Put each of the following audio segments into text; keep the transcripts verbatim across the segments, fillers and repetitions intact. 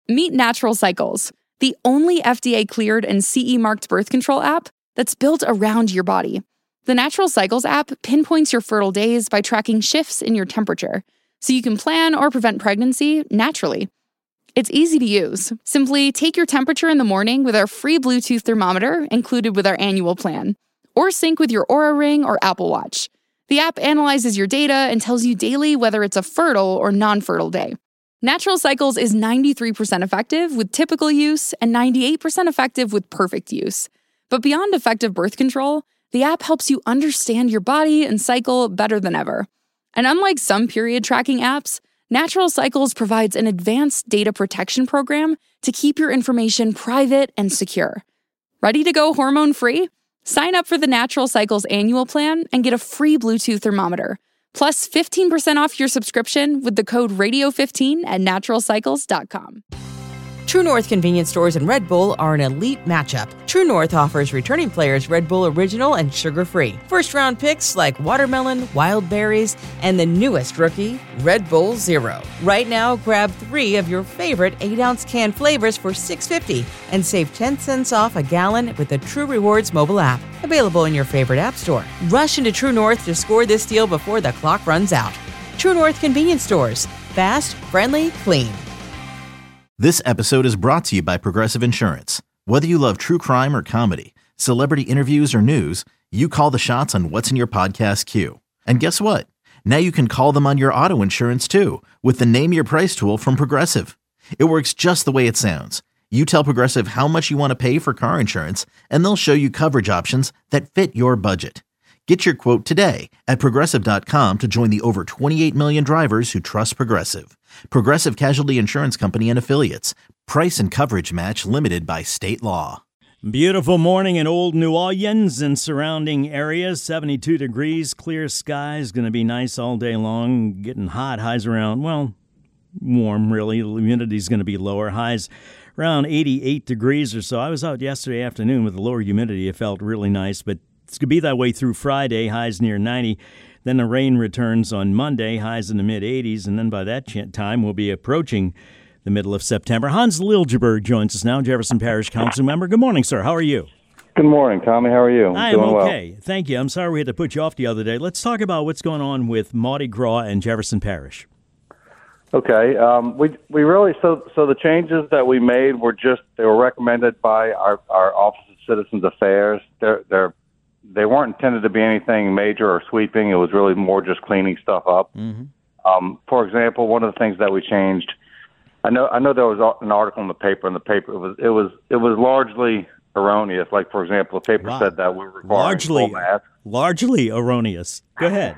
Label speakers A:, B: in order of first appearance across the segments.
A: Meet Natural Cycles, the only F D A-cleared and C E-marked birth control app that's built around your body. The Natural Cycles app pinpoints your fertile days by tracking shifts in your temperature, so you can plan or prevent pregnancy naturally. It's easy to use. Simply take your temperature in the morning with our free Bluetooth thermometer included with our annual plan, or sync with your Oura Ring or Apple Watch. The app analyzes your data and tells you daily whether it's a fertile or non-fertile day. Natural Cycles is ninety-three percent effective with typical use and ninety-eight percent effective with perfect use. But beyond effective birth control, the app helps you understand your body and cycle better than ever. And unlike some period tracking apps, Natural Cycles provides an advanced data protection program to keep your information private and secure. Ready to go hormone-free? Sign up for the Natural Cycles annual plan and get a free Bluetooth thermometer, plus fifteen percent off your subscription with the code radio fifteen at natural cycles dot com.
B: True North convenience stores and Red Bull are an elite matchup. True North offers returning players Red Bull Original and sugar-free. First-round picks like watermelon, wild berries, and the newest rookie, Red Bull Zero. Right now, grab three of your favorite eight-ounce can flavors for six dollars and fifty cents and save ten cents off a gallon with the True Rewards mobile app. Available in your favorite app store. Rush into True North to score this deal before the clock runs out. True North convenience stores. Fast, friendly, clean.
C: This episode is brought to you by Progressive Insurance. Whether you love true crime or comedy, celebrity interviews or news, you call the shots on what's in your podcast queue. And guess what? Now you can call them on your auto insurance too with the Name Your Price tool from Progressive. It works just the way it sounds. You tell Progressive how much you want to pay for car insurance, and they'll show you coverage options that fit your budget. Get your quote today at progressive dot com to join the over twenty-eight million drivers who trust Progressive. Progressive Casualty Insurance Company and Affiliates. Price and coverage match limited by state law.
D: Beautiful morning in Old New Orleans and surrounding areas. seventy-two degrees, clear skies. Going to be nice all day long. Getting hot. Highs around, well, warm really. The humidity's going to be lower. Highs around eighty-eight degrees or so. I was out yesterday afternoon with the lower humidity. It felt really nice, but it's going to be that way through Friday, highs near ninety. Then the rain returns on Monday, highs in the mid-eighties, and then by that time we'll be approaching the middle of September. Hans Liljeburg joins us now, Jefferson Parish Council member. Good morning, sir. How are you?
E: Good morning, Tommy. How are you?
D: I am okay. Well. Thank you. I'm sorry we had to put you off the other day. Let's talk about what's going on with Mardi Gras and Jefferson Parish.
E: Okay. Um, we we really so so the changes that we made were just they were recommended by our, our Office of Citizens Affairs. They're they're They weren't intended to be anything major or sweeping. It was really more just cleaning stuff up. Mm-hmm. Um, for example, one of the things that we changed, I know I know there was an article in the paper, and the paper it was it was it was largely erroneous. Like, for example, the paper wow. said that we were requiring
D: largely,
E: full masks.
D: Largely erroneous. Go ahead.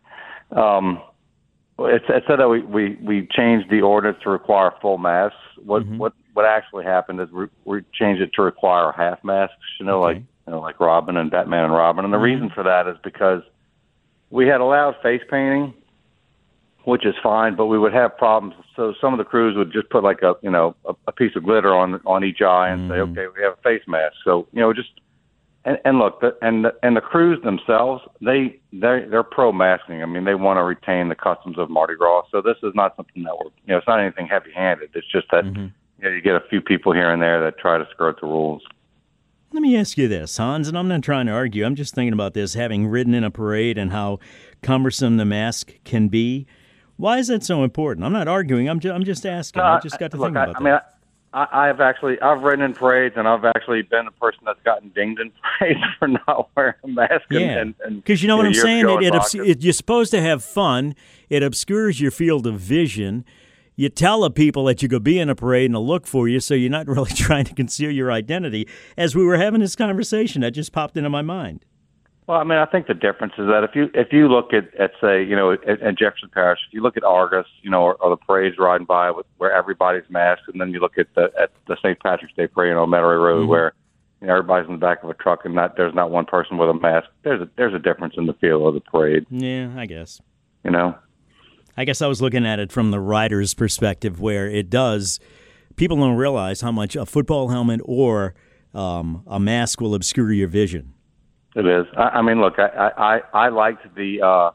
E: um, it, it said that we, we, we changed the ordinance to require full masks. What mm-hmm. what what actually happened is we, we changed it to require half masks. You know, okay. like. You know, like Robin and Batman and Robin. And the mm-hmm. reason for that is because we had allowed face painting, which is fine, but we would have problems. So some of the crews would just put like a, you know, a, a piece of glitter on on each eye and mm-hmm. say, okay, we have a face mask. So, you know, just, and, and look, the, and, the, and the crews themselves, they, they're, they're pro-masking. I mean, they want to retain the customs of Mardi Gras. So this is not something that we're, you know, it's not anything heavy-handed. It's just that, mm-hmm. you know, you get a few people here and there that try to skirt the rules.
D: Let me ask you this, Hans, and I'm not trying to argue. I'm just thinking about this, having ridden in a parade and how cumbersome the mask can be. Why is that so important? I'm not arguing. I'm just, I'm just asking. No, I just got to
E: look,
D: think about
E: I,
D: that.
E: I mean, I, I've actually I've ridden in parades, and I've actually been a person that's gotten dinged in parades for not wearing a mask.
D: Yeah, because you know what I'm saying. It, it, obs- it, you're supposed to have fun. It obscures your field of vision. You tell the people that you could be in a parade and they'll look for you, so you're not really trying to conceal your identity. As we were having this conversation, that just popped into my mind.
E: Well, I mean, I think the difference is that if you if you look at, at say, you know, at, at Jefferson Parish, if you look at Argus, you know, or, or the parades riding by with where everybody's masked, and then you look at the at the Saint Patrick's Day parade on Metairie Road, mm-hmm. where you know, everybody's in the back of a truck and not there's not one person with a mask. There's a, there's a difference in the feel of the parade.
D: Yeah, I guess.
E: You know.
D: I guess I was looking at it from the rider's perspective, where it does, people don't realize how much a football helmet or um, a mask will obscure your vision.
E: It is. I, I mean, look, I, I, I liked the uh,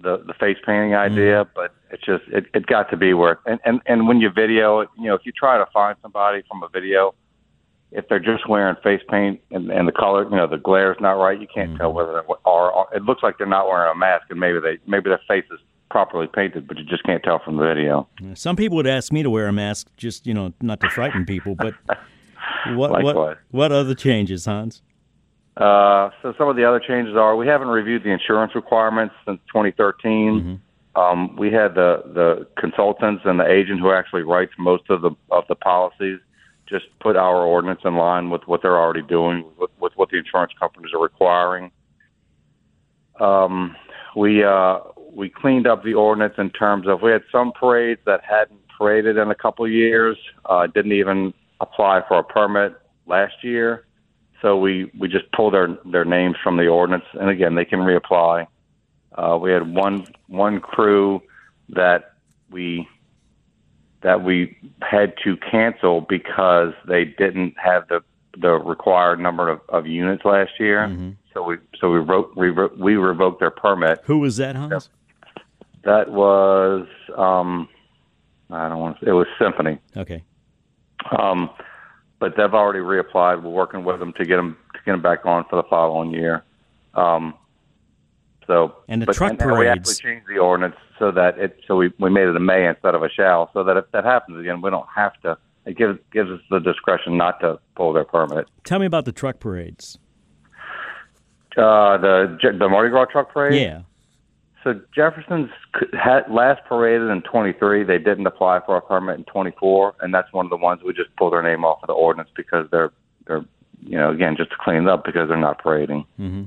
E: the, the face painting idea, mm. but it's just it, it got to be where and, and, and when you video, you know, if you try to find somebody from a video, if they're just wearing face paint and, and the color, you know, the glare is not right, you can't mm. tell whether they are, are. It looks like they're not wearing a mask, and maybe they maybe their face is properly painted, but you just can't tell from the video.
D: Some people would ask me to wear a mask, just you know, not to frighten people. But what what what other changes, Hans?
E: Uh, so some of the other changes are we haven't reviewed the insurance requirements since twenty thirteen. Mm-hmm. Um, we had the, the consultants and the agent who actually writes most of the of the policies just put our ordinance in line with what they're already doing, with, with what the insurance companies are requiring. Um, we uh, we cleaned up the ordinance in terms of we had some parades that hadn't paraded in a couple of years, uh, didn't even apply for a permit last year. So we, we just pulled their, their names from the ordinance, and again, they can reapply. Uh, we had one one crew that we that we had to cancel because they didn't have the the required number of, of units last year. Mm-hmm. So we so we wrote we, we revoked their permit.
D: Who was that, Hans?
E: That was um, I don't want to. It was Symphony.
D: Okay.
E: Um, but they've already reapplied. We're working with them to get them to get them back on for the following year. Um, so
D: and the
E: but,
D: truck
E: and,
D: parades.
E: And we actually changed the ordinance so that it so we, we made it a may instead of a shall, so that if that happens again, we don't have to. It gives gives us the discretion not to pull their permit.
D: Tell me about the truck parades.
E: Uh, the the Mardi Gras truck parade.
D: Yeah.
E: So Jefferson's had last paraded in twenty-three. They didn't apply for a permit in twenty-four, and that's one of the ones we just pulled their name off of the ordinance because they're they're you know again just to clean it up because they're not parading.
D: Mm-hmm.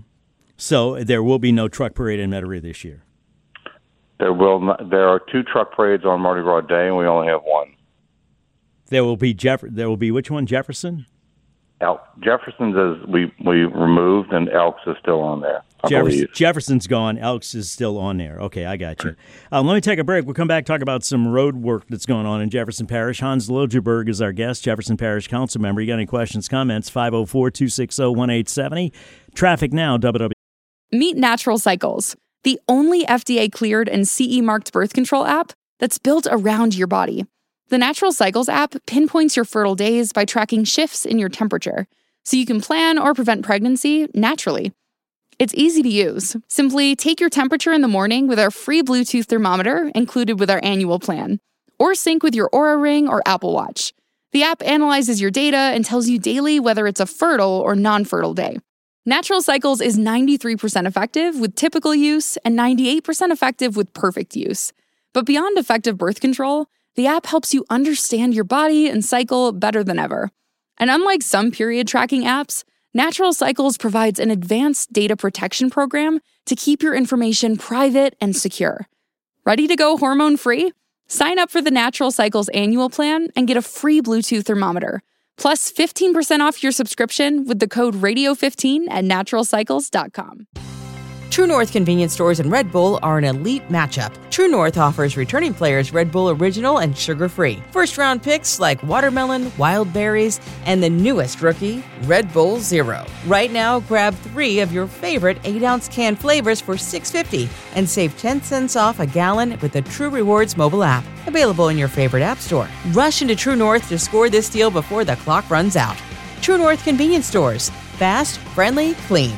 D: So there will be no truck parade in Metairie this year.
E: There will not, there are two truck parades on Mardi Gras Day, and we only have one.
D: There will be Jeff. There will be which one? Jefferson.
E: El- Jefferson's is we we removed, and Elks is still on there. I
D: Jefferson,
E: believe.
D: Jefferson's gone. Elks is still on there. Okay, I got you. Um, let me take a break. We'll come back talk about some road work that's going on in Jefferson Parish. Hans Liljeburg is our guest, Jefferson Parish Council member. You got any questions, comments? five oh four, two six oh, one eight seven oh. Traffic now. W W.
A: Meet Natural Cycles, the only F D A-cleared and C E-marked birth control app that's built around your body. The Natural Cycles app pinpoints your fertile days by tracking shifts in your temperature, so you can plan or prevent pregnancy naturally. It's easy to use. Simply take your temperature in the morning with our free Bluetooth thermometer included with our annual plan, or sync with your Oura Ring or Apple Watch. The app analyzes your data and tells you daily whether it's a fertile or non-fertile day. Natural Cycles is ninety-three percent effective with typical use and ninety-eight percent effective with perfect use. But beyond effective birth control, the app helps you understand your body and cycle better than ever. And unlike some period tracking apps, Natural Cycles provides an advanced data protection program to keep your information private and secure. Ready to go hormone-free? Sign up for the Natural Cycles annual plan and get a free Bluetooth thermometer, plus fifteen percent off your subscription with the code radio fifteen at natural cycles dot com.
B: True North convenience stores and Red Bull are an elite matchup. True North offers returning players Red Bull Original and sugar-free. First-round picks like watermelon, wild berries, and the newest rookie, Red Bull Zero. Right now, grab three of your favorite eight-ounce can flavors for six dollars and fifty cents and save ten cents off a gallon with the True Rewards mobile app. Available in your favorite app store. Rush into True North to score this deal before the clock runs out. True North convenience stores. Fast, friendly, clean.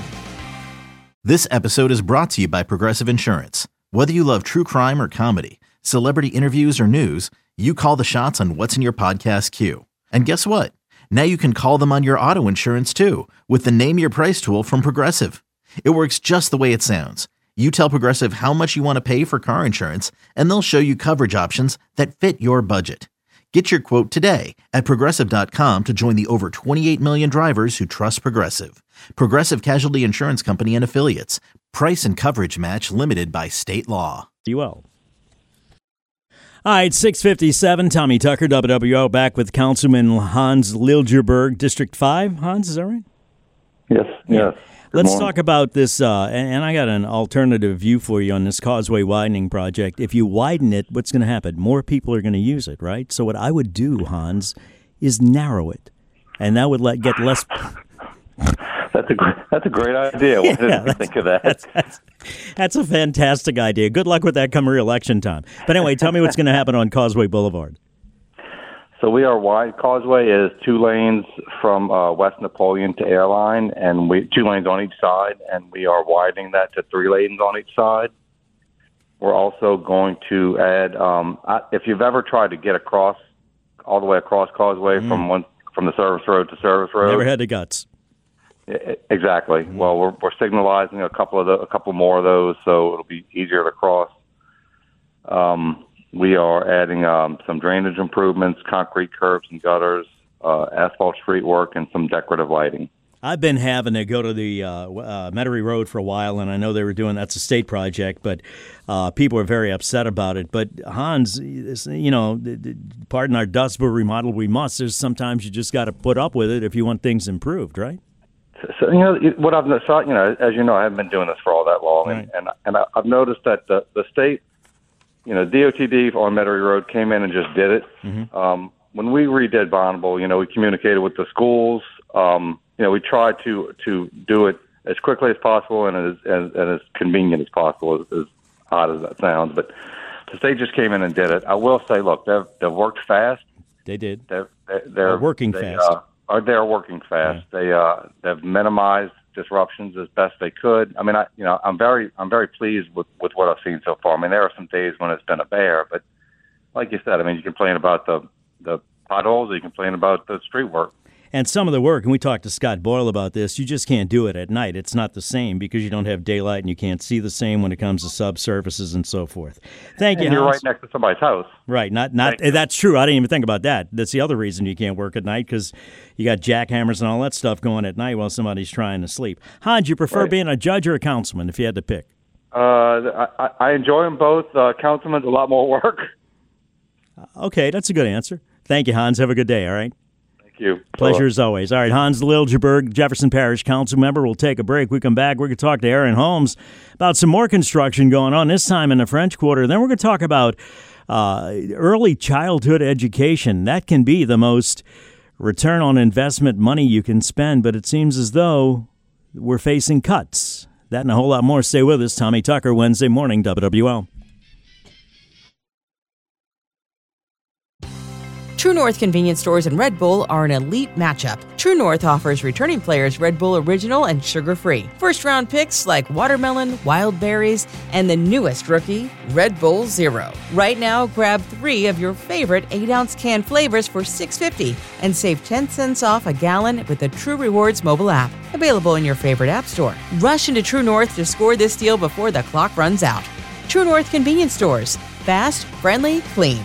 C: This episode is brought to you by Progressive Insurance. Whether you love true crime or comedy, celebrity interviews or news, you call the shots on what's in your podcast queue. And guess what? Now you can call them on your auto insurance too with the Name Your Price tool from Progressive. It works just the way it sounds. You tell Progressive how much you want to pay for car insurance, and they'll show you coverage options that fit your budget. Get your quote today at Progressive dot com to join the over twenty-eight million drivers who trust Progressive. Progressive Casualty Insurance Company and Affiliates. Price and coverage match limited by state law.
D: You will. All right, six fifty-seven, Tommy Tucker, W W O, back with Councilman Hans Liljeburg, District five. Hans, is that right?
E: Yes, yes. Good
D: Let's
E: morning.
D: talk about this, uh, and, and I got an alternative view for you on this causeway widening project. If you widen it, what's going to happen? More people are going to use it, right? So what I would do, Hans, is narrow it, and that would let get less.
E: That's a great, that's a great idea. Why didn't we think of that?
D: That's, that's, that's a fantastic idea. Good luck with that come re-election time. But anyway, tell me what's going to happen on Causeway Boulevard.
E: So we are wide. Causeway is two lanes from uh, West Napoleon to Airline, and we two lanes on each side, and we are widening that to three lanes on each side. We're also going to add, um, I, if you've ever tried to get across, all the way across Causeway mm. from one from the service road to service road.
D: Never had the guts.
E: Exactly. Mm. Well, we're, we're signalizing a couple of the, a couple more of those, so it'll be easier to cross. Um, we are adding um, some drainage improvements, concrete curbs and gutters, uh, asphalt street work, and some decorative lighting.
D: I've been having to go to the uh, uh, Metairie Road for a while, and I know they were doing that's a state project, but uh, people are very upset about it. But Hans, you know, pardon our dust, but remodel we must. There's sometimes you just got to put up with it if you want things improved, right?
E: So, you know, what I've so, you know, as you know, I haven't been doing this for all that long,
D: right.
E: and and, and I've noticed that the, the state, you know, D O T D on Metairie Road came in and just did it. Mm-hmm. Um, when we redid Bonneville, you know, we communicated with the schools. Um, you know, we tried to to do it as quickly as possible and as and, and as convenient as possible, as, as odd as that sounds. But the state just came in and did it. I will say, look, they've they've worked fast.
D: They did.
E: They're, they're, they're
D: working
E: they,
D: fast.
E: Uh, are they're working fast. Yeah. They uh, they've minimized disruptions as best they could. I mean, I you know, I'm very I'm very pleased with, with what I've seen so far. I mean, there are some days when it's been a bear, but like you said, I mean, you complain about the the potholes, you complain about the street work.
D: And some of the work, and we talked to Scott Boyle about this, you just can't do it at night. It's not the same because you don't have daylight and you can't see the same when it comes to subsurfaces and so forth. Thank
E: and
D: you,
E: you're
D: Hans.
E: right next to somebody's house.
D: Right. Not, not. That's true. I didn't even think about that. That's the other reason you can't work at night because you got jackhammers and all that stuff going at night while somebody's trying to sleep. Hans, you prefer
E: right.
D: being a judge or a councilman if you had to pick?
E: Uh, I, I enjoy them both. Uh, councilman's a lot more work.
D: Okay, that's a good answer. Thank you, Hans. Have a good day, all right?
E: Thank you.
D: Pleasure as always. All right, Hans Liljeburg, Jefferson Parish Council member. We'll take a break. We come back. We're going to talk to Aaron Holmes about some more construction going on, this time in the French Quarter. Then we're going to talk about uh, early childhood education. That can be the most return on investment money you can spend, but it seems as though we're facing cuts. That and a whole lot more. Stay with us. Tommy Tucker, Wednesday morning, W W L.
B: True North convenience stores and Red Bull are an elite matchup. True North offers returning players Red Bull Original and sugar-free. First-round picks like watermelon, wild berries, and the newest rookie, Red Bull Zero. Right now, grab three of your favorite eight-ounce can flavors for six dollars and fifty cents and save ten cents off a gallon with the True Rewards mobile app. Available in your favorite app store. Rush into True North to score this deal before the clock runs out. True North convenience stores. Fast, friendly, clean.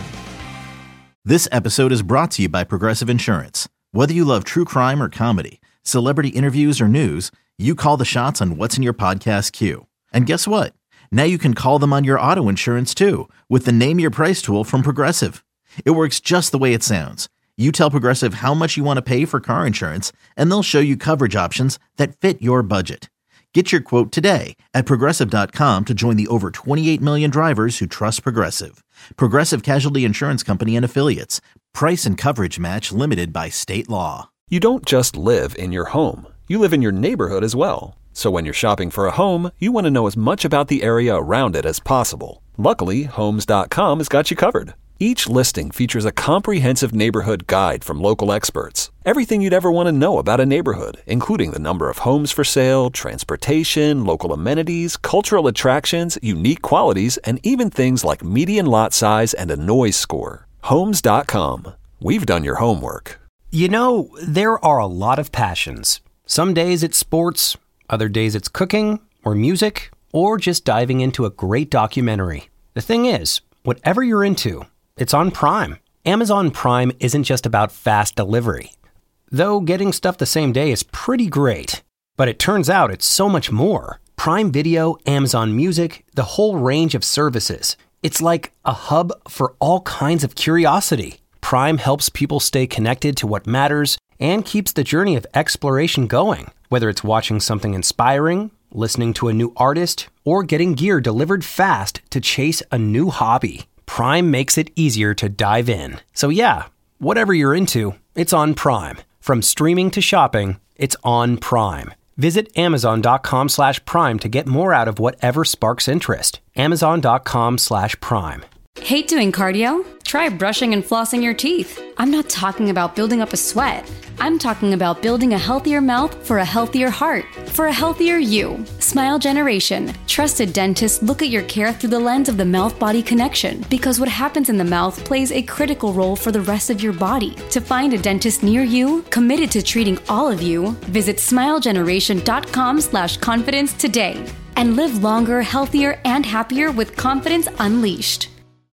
C: This episode is brought to you by Progressive Insurance. Whether you love true crime or comedy, celebrity interviews or news, you call the shots on what's in your podcast queue. And guess what? Now you can call them on your auto insurance too with the Name Your Price tool from Progressive. It works just the way it sounds. You tell Progressive how much you want to pay for car insurance, and they'll show you coverage options that fit your budget. Get your quote today at Progressive dot com to join the over twenty-eight million drivers who trust Progressive. Progressive Casualty Insurance Company and Affiliates. Price and coverage match limited by state law.
F: You don't just live in your home. You live in your neighborhood as well. So when you're shopping for a home, you want to know as much about the area around it as possible. Luckily, Homes dot com has got you covered. Each listing features a comprehensive neighborhood guide from local experts. Everything you'd ever want to know about a neighborhood, including the number of homes for sale, transportation, local amenities, cultural attractions, unique qualities, and even things like median lot size and a noise score. Homes dot com. We've done your homework.
G: You know, there are a lot of passions. Some days it's sports, other days it's cooking, or music, or just diving into a great documentary. The thing is, whatever you're into, it's on Prime. Amazon Prime isn't just about fast delivery. Though getting stuff the same day is pretty great. But it turns out it's so much more. Prime Video, Amazon Music, the whole range of services. It's like a hub for all kinds of curiosity. Prime helps people stay connected to what matters and keeps the journey of exploration going. Whether it's watching something inspiring, listening to a new artist, or getting gear delivered fast to chase a new hobby. Prime makes it easier to dive in. So yeah, whatever you're into, it's on Prime. From streaming to shopping, it's on Prime. Visit amazon.com slash prime to get more out of whatever sparks interest. Amazon.com slash prime.
H: Hate doing cardio? Try brushing and flossing your teeth. I'm not talking about building up a sweat. I'm talking about building a healthier mouth for a healthier heart, for a healthier you. Smile Generation. Trusted dentists look at your care through the lens of the mouth-body connection, because what happens in the mouth plays a critical role for the rest of your body. To find a dentist near you, committed to treating all of you, visit smilegeneration.com slash confidence today. And live longer, healthier, and happier with confidence unleashed.